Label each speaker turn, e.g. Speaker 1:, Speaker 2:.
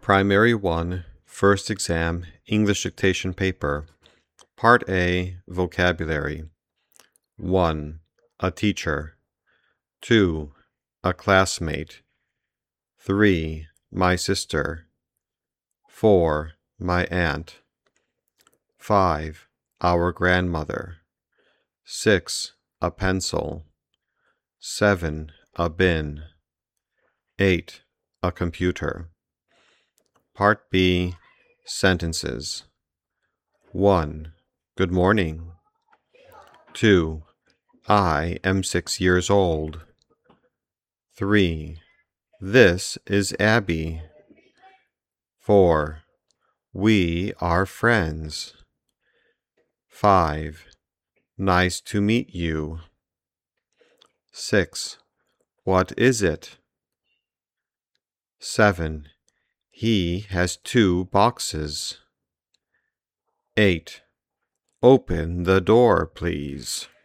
Speaker 1: Primary 1, First Exam, English Dictation Paper. Part A, Vocabulary. 1. A teacher. 2. A classmate. 3. My sister. 4. My aunt. 5. Our grandmother. 6. A pencil. 7. A bin. 8. A computer. Part B, Sentences. 1. Good morning. 2. I am 6 years old. 3. This is Abby. 4. We are friends. 5. Nice to meet you. 6. What is it? 7. He has 2 boxes. 8. Open the door, please.